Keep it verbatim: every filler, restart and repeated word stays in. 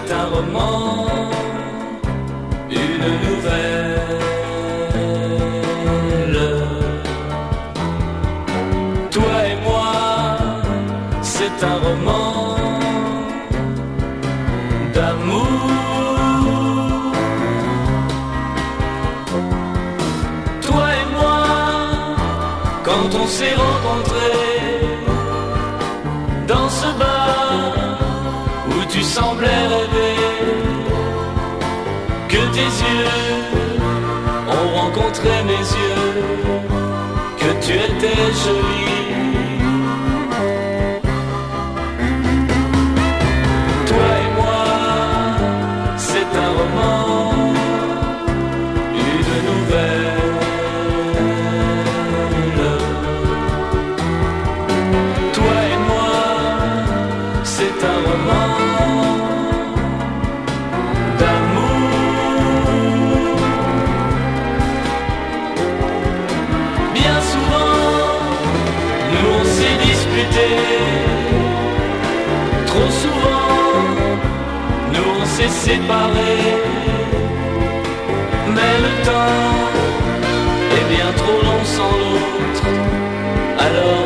c'est un roman, une nouvelle. Toi et moi, c'est un roman d'amour. Toi et moi, quand on s'est rencontrés dans ce bar où tu semblais rêver, que tes yeux ont rencontré mes yeux, que tu étais jolie. Toi et moi, c'est un roman, une nouvelle. Toi et moi, c'est un roman d'amour. Bien souvent, nous on s'est disputés. Trop souvent, nous on s'est séparés. Mais le temps est bien trop long sans l'autre. Alors